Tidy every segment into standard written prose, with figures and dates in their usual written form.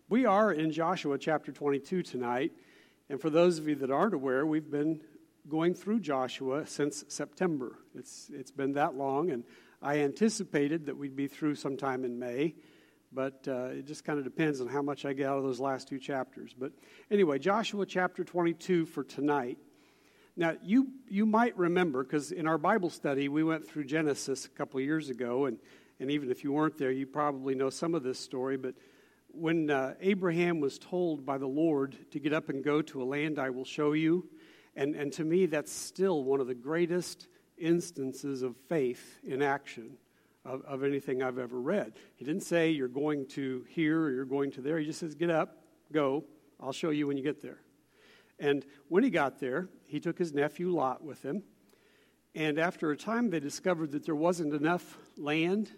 We are in Joshua chapter 22 tonight, and for those of you that aren't aware, we've been going through Joshua since September. It's been that long, and I anticipated that we'd be through sometime in May, but it just kind of depends on how much I get out of those last two chapters. But anyway, Joshua chapter 22 for tonight. Now, you might remember, because in our Bible study, we went through Genesis a couple of years ago, and even if you weren't there, you probably know some of this story, but when Abraham was told by the Lord to get up and go to a land I will show you, and to me that's still one of the greatest instances of faith in action of anything I've ever read. He didn't say you're going to here or you're going to there. He just says get up, go, I'll show you when you get there. And when he got there, he took his nephew Lot with him, and after a time they discovered that there wasn't enough land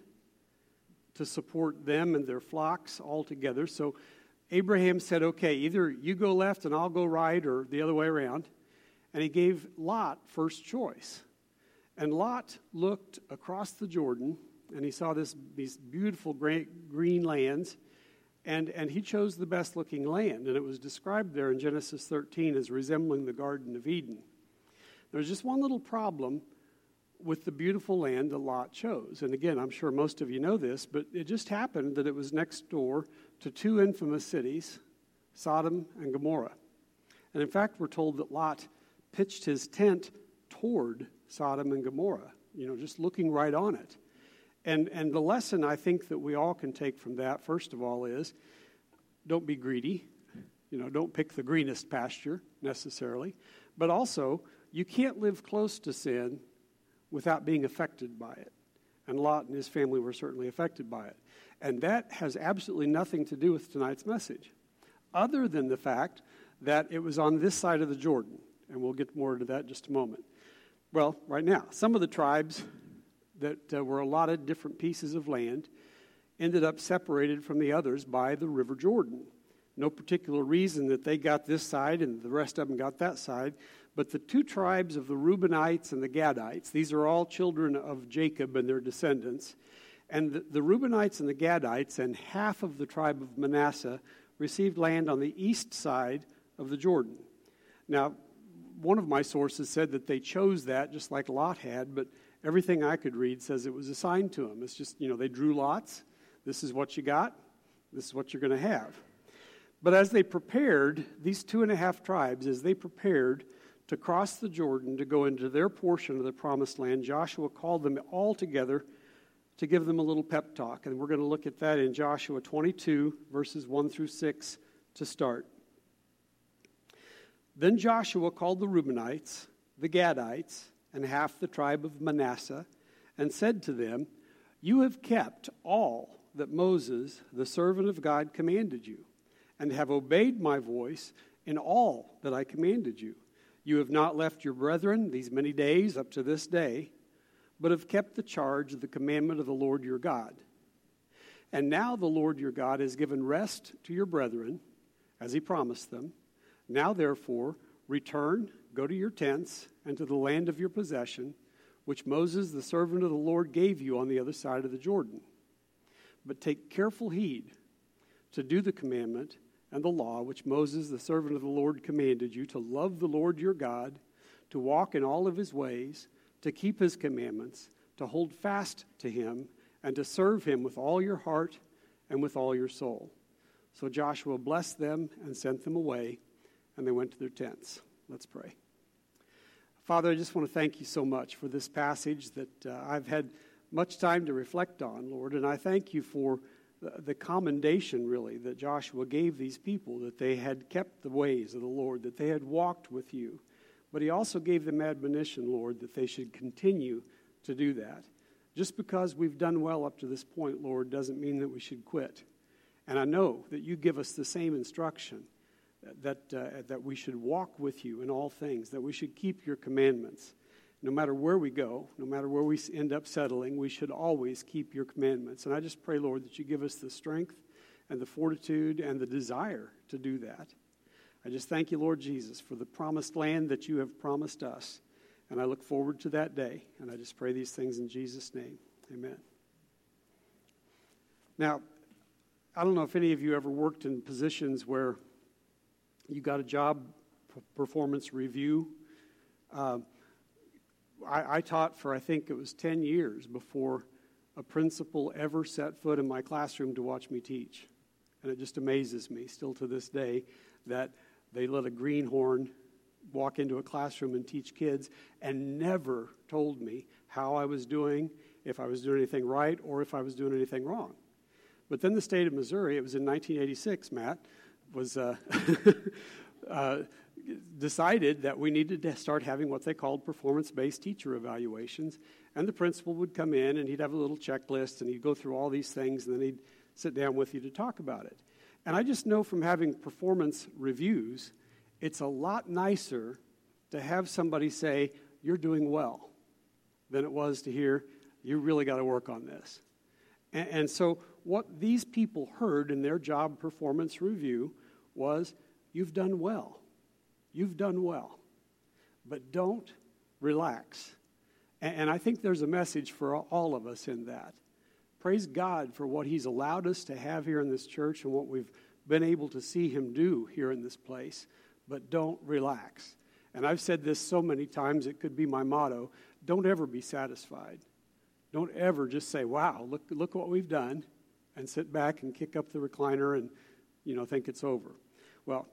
to support them and their flocks all together. So Abraham said, okay, either you go left and I'll go right, or the other way around. And he gave Lot first choice. And Lot looked across the Jordan, and he saw these beautiful green lands, and he chose the best looking land. And it was described there in Genesis 13 as resembling the Garden of Eden. There's just one little problem with the beautiful land that Lot chose. And again, I'm sure most of you know this, but it just happened that it was next door to two infamous cities, Sodom and Gomorrah. And in fact, we're told that Lot pitched his tent toward Sodom and Gomorrah, just looking right on it. And the lesson I think that we all can take from that, first of all, is don't be greedy. Don't pick the greenest pasture necessarily. But also, you can't live close to sin without being affected by it. And Lot and his family were certainly affected by it. And that has absolutely nothing to do with tonight's message, other than the fact that it was on this side of the Jordan. And we'll get more into that in just a moment. Well, right now, some of the tribes that were allotted different pieces of land ended up separated from the others by the River Jordan. No particular reason that they got this side and the rest of them got that side. But the two tribes of the Reubenites and the Gadites, these are all children of Jacob and their descendants. And the Reubenites and the Gadites and half of the tribe of Manasseh received land on the east side of the Jordan. Now, one of my sources said that they chose that just like Lot had, but everything I could read says it was assigned to them. It's just, they drew lots. This is what you got. This is what you're going to have. But as they prepared, these 2.5 tribes, as they prepared to cross the Jordan to go into their portion of the promised land, Joshua called them all together to give them a little pep talk. And we're going to look at that in Joshua 22, verses 1 through 6 to start. Then Joshua called the Reubenites, the Gadites, and half the tribe of Manasseh, and said to them, "You have kept all that Moses, the servant of God, commanded you, and have obeyed my voice in all that I commanded you. You have not left your brethren these many days up to this day, but have kept the charge of the commandment of the Lord your God. And now the Lord your God has given rest to your brethren, as he promised them. Now, therefore, return, go to your tents, and to the land of your possession, which Moses, the servant of the Lord, gave you on the other side of the Jordan. But take careful heed to do the commandment and the law which Moses, the servant of the Lord, commanded you, to love the Lord your God, to walk in all of his ways, to keep his commandments, to hold fast to him, and to serve him with all your heart and with all your soul." So Joshua blessed them and sent them away, and they went to their tents. Let's pray. Father, I just want to thank you so much for this passage that I've had much time to reflect on, Lord, and I thank you for the commendation, really, that Joshua gave these people, that they had kept the ways of the Lord, that they had walked with you. But he also gave them admonition, Lord, that they should continue to do that. Just because we've done well up to this point, Lord, doesn't mean that we should quit. And I know that you give us the same instruction, that we should walk with you in all things, that we should keep your commandments. No matter where we go, no matter where we end up settling, we should always keep your commandments. And I just pray, Lord, that you give us the strength and the fortitude and the desire to do that. I just thank you, Lord Jesus, for the promised land that you have promised us. And I look forward to that day. And I just pray these things in Jesus' name. Amen. Now, I don't know if any of you ever worked in positions where you got a job performance review. I taught for, I think it was 10 years before a principal ever set foot in my classroom to watch me teach. And it just amazes me still to this day that they let a greenhorn walk into a classroom and teach kids and never told me how I was doing, if I was doing anything right, or if I was doing anything wrong. But then the state of Missouri, it was in 1986, Matt, was decided that we needed to start having what they called performance-based teacher evaluations. And the principal would come in, and he'd have a little checklist, and he'd go through all these things, and then he'd sit down with you to talk about it. And I just know from having performance reviews, it's a lot nicer to have somebody say, you're doing well, than it was to hear, you really got to work on this. And so what these people heard in their job performance review was, you've done well. You've done well. But don't relax. And I think there's a message for all of us in that. Praise God for what he's allowed us to have here in this church and what we've been able to see him do here in this place. But don't relax. And I've said this so many times, it could be my motto. Don't ever be satisfied. Don't ever just say, wow, look what we've done, and sit back and kick up the recliner and, think it's over. Well,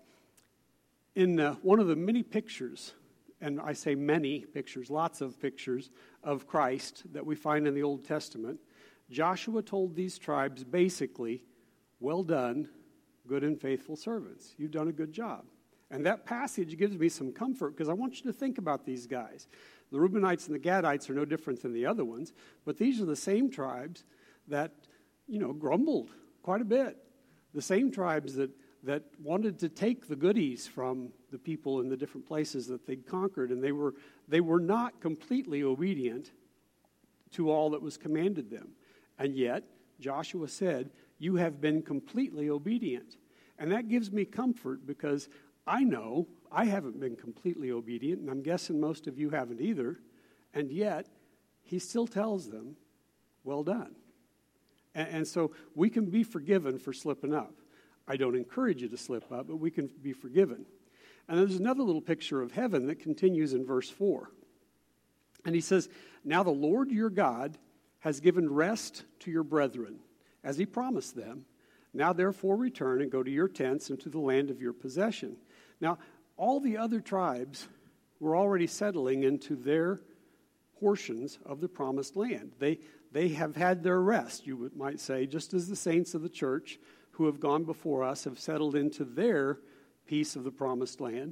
in one of the many pictures, and I say many pictures, lots of pictures of Christ that we find in the Old Testament, Joshua told these tribes basically, well done, good and faithful servants. You've done a good job. And that passage gives me some comfort because I want you to think about these guys. The Reubenites and the Gadites are no different than the other ones, but these are the same tribes that, grumbled quite a bit. The same tribes that wanted to take the goodies from the people in the different places that they'd conquered, and they were not completely obedient to all that was commanded them. And yet, Joshua said, you have been completely obedient. And that gives me comfort because I know I haven't been completely obedient, and I'm guessing most of you haven't either, and yet he still tells them, well done. And so we can be forgiven for slipping up. I don't encourage you to slip up, but we can be forgiven. And there's another little picture of heaven that continues in verse 4. And he says, now the Lord your God has given rest to your brethren, as he promised them. Now therefore return and go to your tents and to the land of your possession. Now, all the other tribes were already settling into their portions of the promised land. They have had their rest, you might say, just as the saints of the church who have gone before us have settled into their piece of the promised land.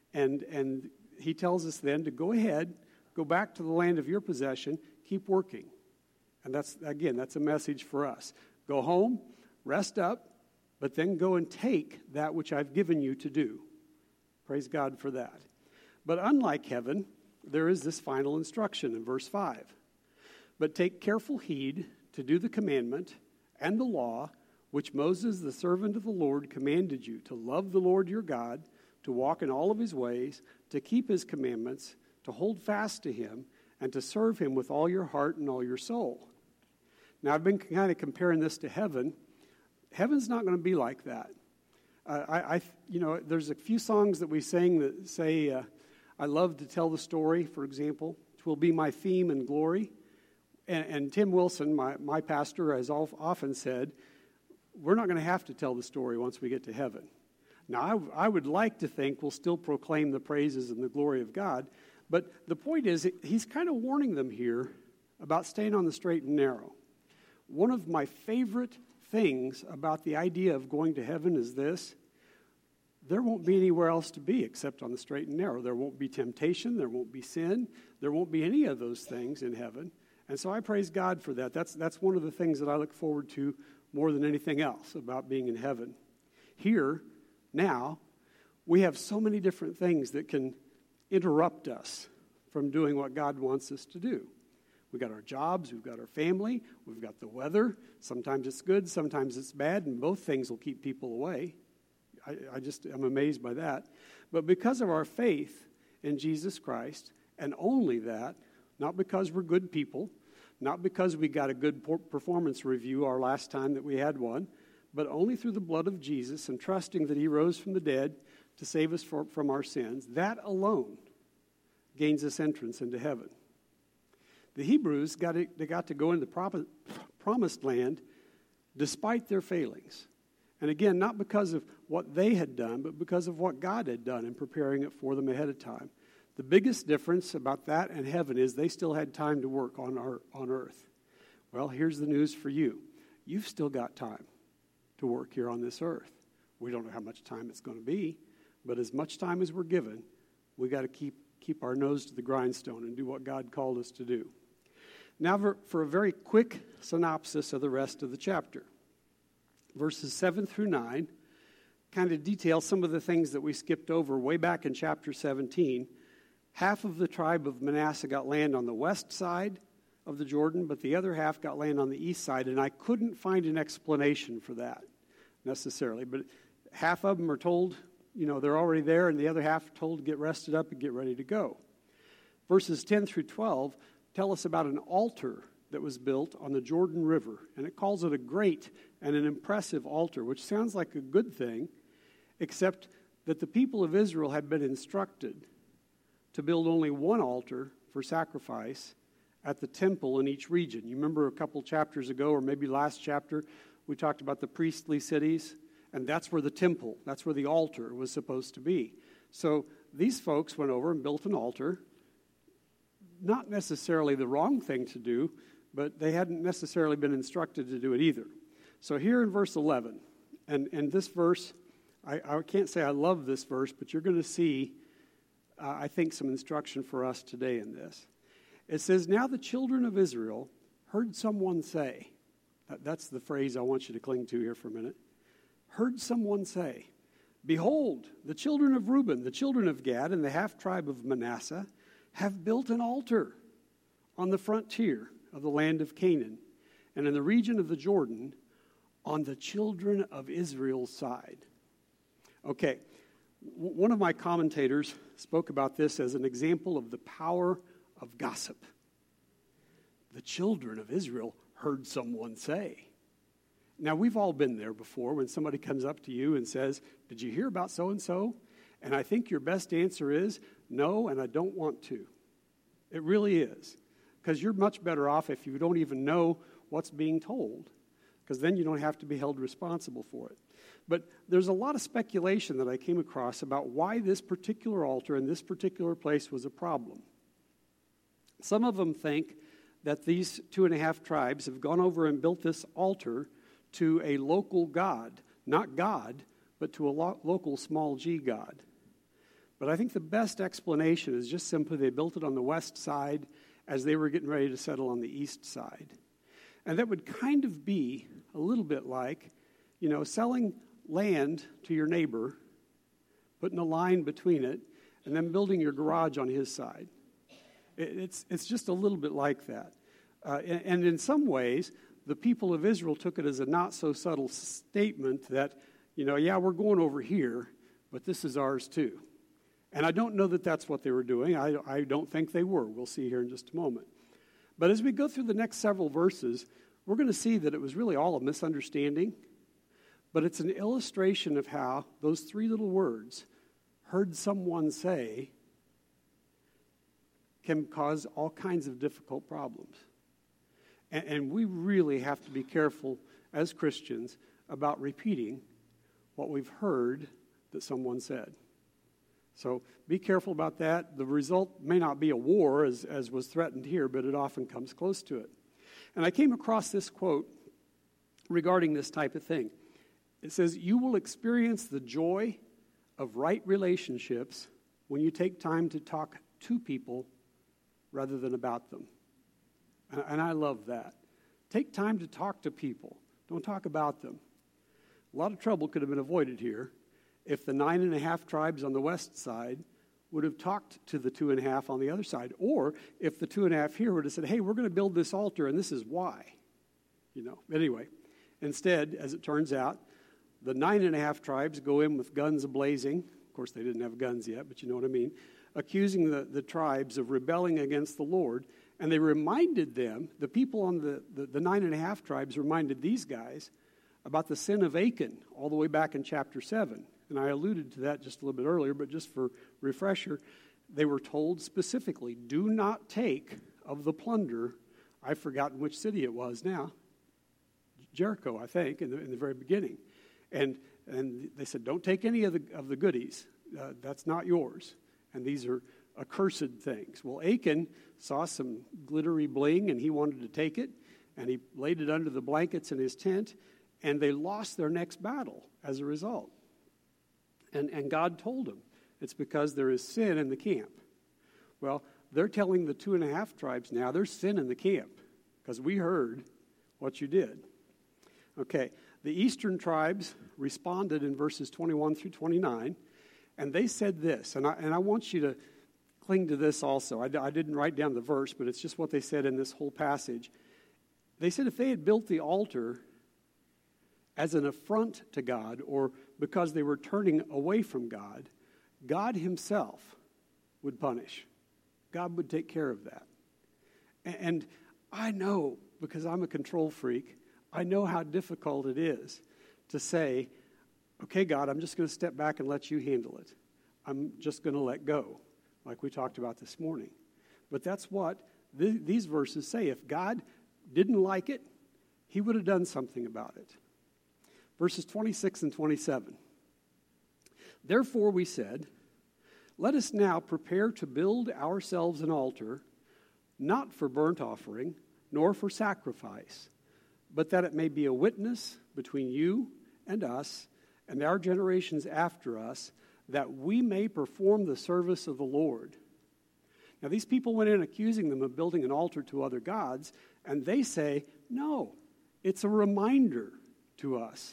And he tells us then to go ahead, go back to the land of your possession, keep working. And that's a message for us. Go home, rest up, but then go and take that which I've given you to do. Praise God for that. But unlike heaven, there is this final instruction in verse 5. But take careful heed to do the commandment and the law which Moses, the servant of the Lord, commanded you, to love the Lord your God, to walk in all of his ways, to keep his commandments, to hold fast to him, and to serve him with all your heart and all your soul. Now, I've been kind of comparing this to heaven. Heaven's not going to be like that. There's a few songs that we sing that say, I love to tell the story, for example. "'Twill be my theme and glory." And Tim Wilson, my pastor, has often said, we're not going to have to tell the story once we get to heaven. Now, I would like to think we'll still proclaim the praises and the glory of God, but the point is, he's kind of warning them here about staying on the straight and narrow. One of my favorite things about the idea of going to heaven is this: there won't be anywhere else to be except on the straight and narrow. There won't be temptation, there won't be sin, there won't be any of those things in heaven. And so I praise God for that. That's one of the things that I look forward to more than anything else about being in heaven. Here, now, we have so many different things that can interrupt us from doing what God wants us to do. We've got our jobs, we've got our family, we've got the weather. Sometimes it's good, sometimes it's bad, and both things will keep people away. I'm amazed by that. But because of our faith in Jesus Christ, and only that, not because we're good people, not because we got a good performance review our last time that we had one, but only through the blood of Jesus and trusting that he rose from the dead to save us from our sins. That alone gains us entrance into heaven. The Hebrews got to go into the promised land despite their failings. And again, not because of what they had done, but because of what God had done in preparing it for them ahead of time. The biggest difference about that and heaven is they still had time to work on earth. Well, here's the news for you. You've still got time to work here on this earth. We don't know how much time it's going to be, but as much time as we're given, we got to keep our nose to the grindstone and do what God called us to do. Now for a very quick synopsis of the rest of the chapter. Verses 7 through 9 kind of detail some of the things that we skipped over way back in chapter 17. Half of the tribe of Manasseh got land on the west side of the Jordan, but the other half got land on the east side, and I couldn't find an explanation for that necessarily. But half of them are told, they're already there, and the other half are told to get rested up and get ready to go. Verses 10 through 12 tell us about an altar that was built on the Jordan River, and it calls it a great and an impressive altar, which sounds like a good thing, except that the people of Israel had been instructed to build only one altar for sacrifice at the temple in each region. You remember a couple chapters ago, or maybe last chapter, we talked about the priestly cities, and that's where the temple, that's where the altar was supposed to be. So these folks went over and built an altar. Not necessarily the wrong thing to do, but they hadn't necessarily been instructed to do it either. So here in verse 11, and this verse, I can't say I love this verse, but you're going to see, I think, some instruction for us today in this. It says, now the children of Israel heard someone say, that's the phrase I want you to cling to here for a minute, heard someone say, behold, the children of Reuben, the children of Gad, and the half-tribe of Manasseh have built an altar on the frontier of the land of Canaan and in the region of the Jordan on the children of Israel's side. Okay, one of my commentators spoke about this as an example of the power of gossip. The children of Israel heard someone say. Now, we've all been there before when somebody comes up to you and says, did you hear about so-and-so? And I think your best answer is, no, and I don't want to. It really is. Because you're much better off if you don't even know what's being told. Because then you don't have to be held responsible for it. But there's a lot of speculation that I came across about why this particular altar in this particular place was a problem. Some of them think that these 2.5 tribes have gone over and built this altar to a local god. Not God, but to a local small g god. But I think the best explanation is just simply they built it on the west side as they were getting ready to settle on the east side. And that would kind of be a little bit like, selling land to your neighbor, putting a line between it, and then building your garage on his side. It's just a little bit like that. And in some ways, the people of Israel took it as a not-so-subtle statement that, we're going over here, but this is ours too. And I don't know that that's what they were doing. I don't think they were. We'll see here in just a moment. But as we go through the next several verses, we're going to see that it was really all a misunderstanding. But it's an illustration of how those 3 little words, heard someone say, can cause all kinds of difficult problems. And we really have to be careful as Christians about repeating what we've heard that someone said. So be careful about that. The result may not be a war, as was threatened here, but it often comes close to it. And I came across this quote regarding this type of thing. It says, you will experience the joy of right relationships when you take time to talk to people rather than about them. And I love that. Take time to talk to people. Don't talk about them. A lot of trouble could have been avoided here if the 9.5 tribes on the west side would have talked to the 2.5 on the other side. Or if the 2.5 here would have said, hey, we're going to build this altar, and this is why. Anyway, instead, as it turns out, the 9.5 tribes go in with guns a-blazing. Of course, they didn't have guns yet, but you know what I mean. Accusing the tribes of rebelling against the Lord. And they reminded them, the people on the 9.5 tribes reminded these guys about the sin of Achan all the way back in chapter 7. And I alluded to that just a little bit earlier, but just for refresher, they were told specifically, do not take of the plunder. I've forgotten which city it was now. Jericho, I think, in the very beginning. And they said, don't take any of the goodies. That's not yours. And these are accursed things. Well, Achan saw some glittery bling, and he wanted to take it, and he laid it under the blankets in his tent, and they lost their next battle as a result. And God told him, it's because there is sin in the camp. Well, they're telling the 2.5 tribes now, there's sin in the camp, because we heard what you did. Okay, the eastern tribes responded in verses 21 through 29, and they said this, and I want you to cling to this also. I didn't write down the verse, but it's just what they said in this whole passage. They said if they had built the altar as an affront to God, or because they were turning away from God, God himself would punish. God would take care of that. And I know, because I'm a control freak, I know how difficult it is to say, okay, God, I'm just going to step back and let you handle it. I'm just going to let go, like we talked about this morning. But that's what these verses say. If God didn't like it, he would have done something about it. Verses 26 and 27. Therefore we said, let us now prepare to build ourselves an altar, not for burnt offering, nor for sacrifice, but that it may be a witness between you and us and our generations after us, that we may perform the service of the Lord. Now these people went in accusing them of building an altar to other gods, and they say, no, it's a reminder to us,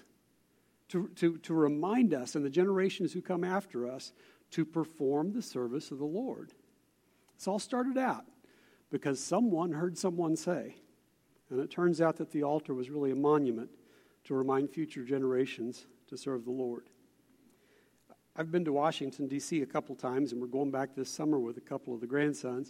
to remind us and the generations who come after us to perform the service of the Lord. This all started out because someone heard someone say, and it turns out that the altar was really a monument to remind future generations to serve the Lord. I've been to Washington, D.C. a couple times, and we're going back this summer with a couple of the grandsons.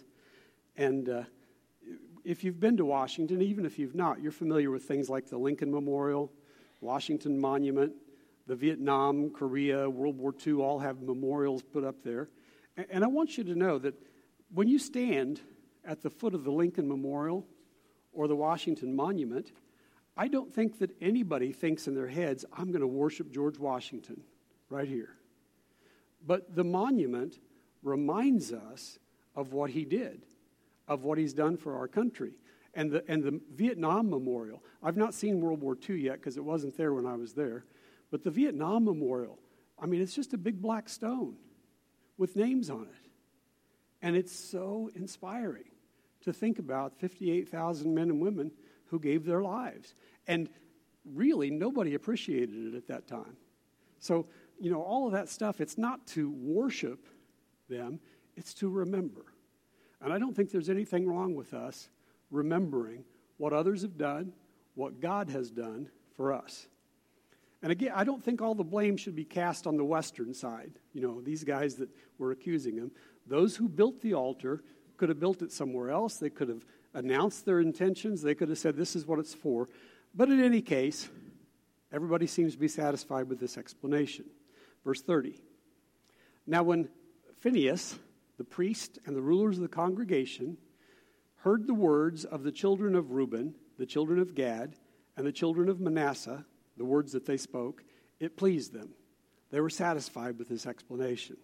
And if you've been to Washington, even if you've not, you're familiar with things like the Lincoln Memorial, Washington Monument, the Vietnam, Korea, World War II all have memorials put up there. And I want you to know that when you stand at the foot of the Lincoln Memorial or the Washington Monument, I don't think that anybody thinks in their heads, I'm going to worship George Washington right here. But the monument reminds us of what he did, of what he's done for our country. And the Vietnam Memorial, I've not seen World War II yet because it wasn't there when I was there. But the Vietnam Memorial, I mean, it's just a big black stone with names on it. And it's so inspiring to think about 58,000 men and women who gave their lives. And really, nobody appreciated it at that time. So, you know, all of that stuff, it's not to worship them, it's to remember. And I don't think there's anything wrong with us remembering what others have done, what God has done for us. And again, I don't think all the blame should be cast on the Western side. You know, these guys that were accusing him. Those who built the altar could have built it somewhere else. They could have announced their intentions. They could have said, this is what it's for. But in any case, everybody seems to be satisfied with this explanation. Verse 30. Now when Phinehas, the priest, and the rulers of the congregation heard the words of the children of Reuben, the children of Gad, and the children of Manasseh, the words that they spoke, it pleased them. They were satisfied with this explanation.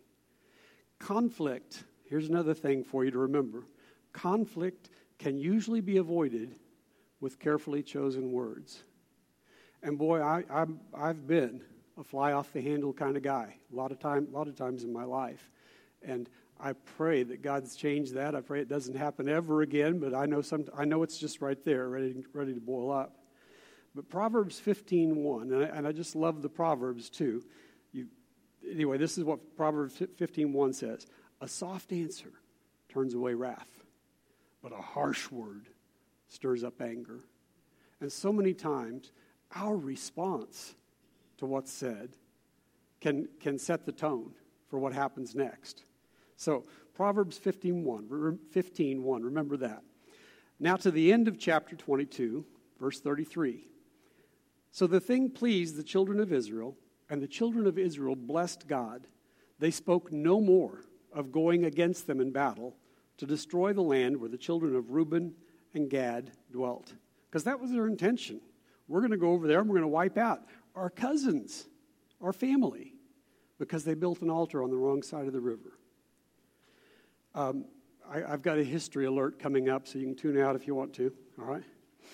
Conflict, here's another thing for you to remember. Conflict can usually be avoided with carefully chosen words. And boy, I've been a fly-off-the-handle kind of guy a lot of times in my life. And I pray that God's changed that. I pray it doesn't happen ever again, but I know it's just right there, ready to boil up. But Proverbs 15:1, and I just love the Proverbs too. Anyway, this is what Proverbs 15:1 says. A soft answer turns away wrath, but a harsh word stirs up anger. And so many times, our response to what's said can set the tone for what happens next. So, Proverbs 15:1, remember that. Now to the end of chapter 22, verse 33. So the thing pleased the children of Israel, and the children of Israel blessed God. They spoke no more of going against them in battle to destroy the land where the children of Reuben and Gad dwelt. Because that was their intention. We're going to go over there and we're going to wipe out our cousins, our family, because they built an altar on the wrong side of the river. I've got a history alert coming up, so you can tune out if you want to, all right?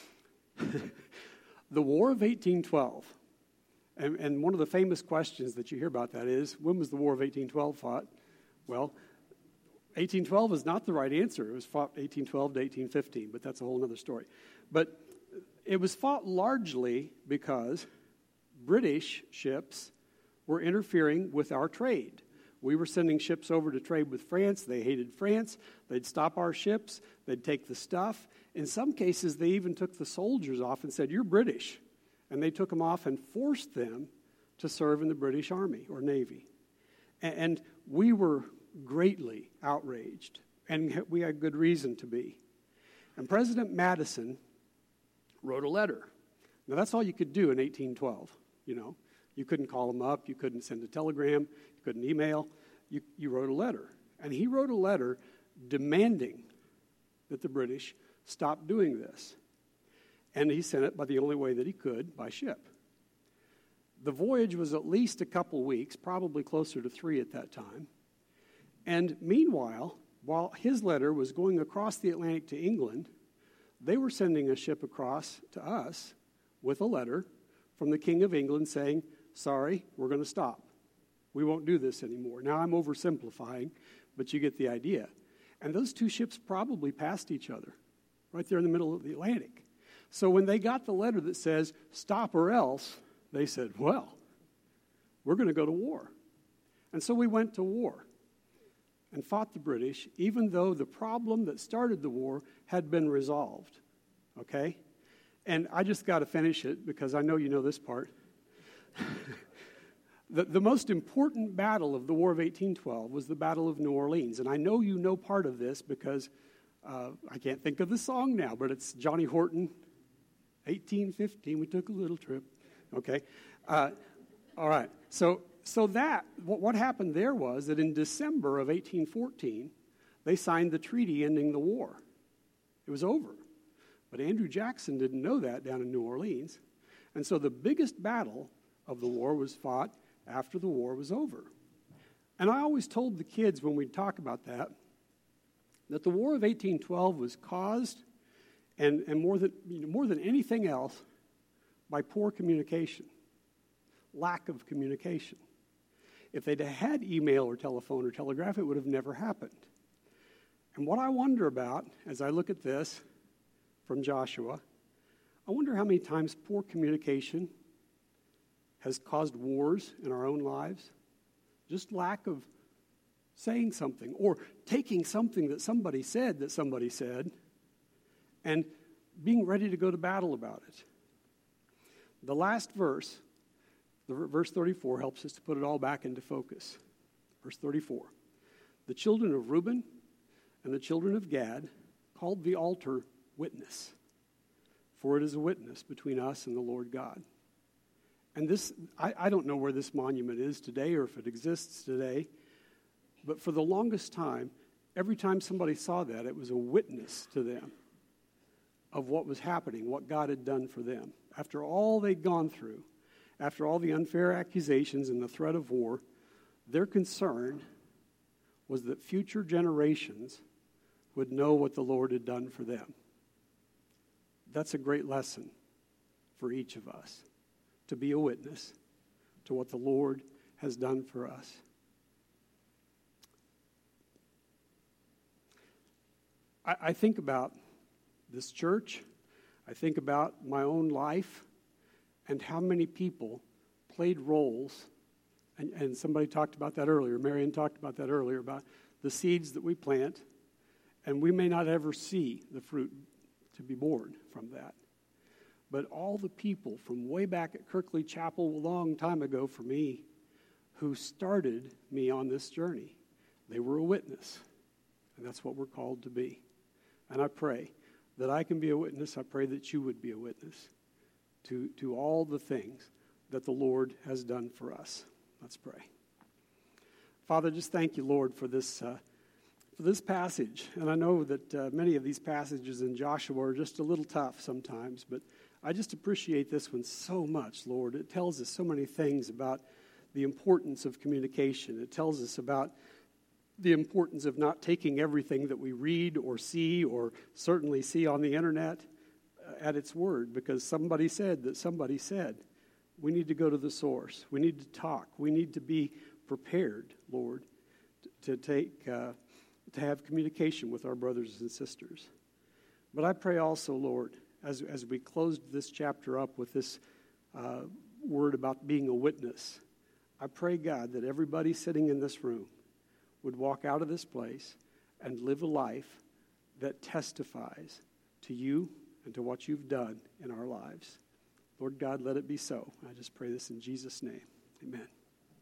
The War of 1812, and one of the famous questions that you hear about that is, when was the War of 1812 fought? Well, 1812 is not the right answer. It was fought 1812 to 1815, but that's a whole other story. But it was fought largely because British ships were interfering with our trade. We were sending ships over to trade with France. They hated France. They'd stop our ships. They'd take the stuff. In some cases, they even took the soldiers off and said, "You're British." And they took them off and forced them to serve in the British Army or Navy. And we were greatly outraged, and we had good reason to be. And President Madison wrote a letter. Now, that's all you could do in 1812, you know. You couldn't call him up. You couldn't send a telegram. You couldn't email. You wrote a letter. And he wrote a letter demanding that the British stop doing this. And he sent it by the only way that he could, by ship. The voyage was at least a couple weeks, probably closer to 3 at that time. And meanwhile, while his letter was going across the Atlantic to England, they were sending a ship across to us with a letter from the King of England saying, "Sorry, we're going to stop. We won't do this anymore." Now, I'm oversimplifying, but you get the idea. And those two ships probably passed each other right there in the middle of the Atlantic. So when they got the letter that says, "Stop or else," they said, "Well, we're going to go to war." And so we went to war and fought the British, even though the problem that started the war had been resolved. Okay? And I just got to finish it because I know you know this part. The most important battle of the War of 1812 was the Battle of New Orleans. And I know you know part of this because I can't think of the song now, but it's Johnny Horton, 1815, we took a little trip. Okay? All right. So that, what happened there was that in December of 1814, they signed the treaty ending the war. It was over. But Andrew Jackson didn't know that down in New Orleans. And so the biggest battle of the war was fought after the war was over. And I always told the kids when we'd talk about that the War of 1812 was caused, and more than anything else, by poor communication, lack of communication. If they'd had email or telephone or telegraph, it would have never happened. And what I wonder about, as I look at this from Joshua, I wonder how many times poor communication has caused wars in our own lives. Just lack of saying something or taking something that somebody said and being ready to go to battle about it. The last verse, verse 34, helps us to put it all back into focus. Verse 34. The children of Reuben and the children of Gad called the altar Witness, for it is a witness between us and the Lord God. And this, I don't know where this monument is today or if it exists today, but for the longest time, every time somebody saw that, it was a witness to them of what was happening, what God had done for them. After all they'd gone through, after all the unfair accusations and the threat of war, their concern was that future generations would know what the Lord had done for them. That's a great lesson for each of us, to be a witness to what the Lord has done for us. I think about this church. I think about my own life and how many people played roles. And somebody talked about that earlier. Marion talked about that earlier, about the seeds that we plant. And we may not ever see the fruit to be born from that. But all the people from way back at Kirkley Chapel a long time ago for me who started me on this journey, they were a witness. And that's what we're called to be. And I pray that I can be a witness. I pray that you would be a witness to all the things that the Lord has done for us. Let's pray. Father, just thank you, Lord, for this passage. And I know that many of these passages in Joshua are just a little tough sometimes, but I just appreciate this one so much, Lord. It tells us so many things about the importance of communication. It tells us about the importance of not taking everything that we read or see or certainly see on the internet at its word, because somebody said that somebody said. We need to go to the source. We need to talk. We need to be prepared, Lord, to have communication with our brothers and sisters. But I pray also, Lord, as we closed this chapter up with this word about being a witness, I pray, God, that everybody sitting in this room would walk out of this place and live a life that testifies to you and to what you've done in our lives. Lord God, let it be so. I just pray this in Jesus' name. Amen.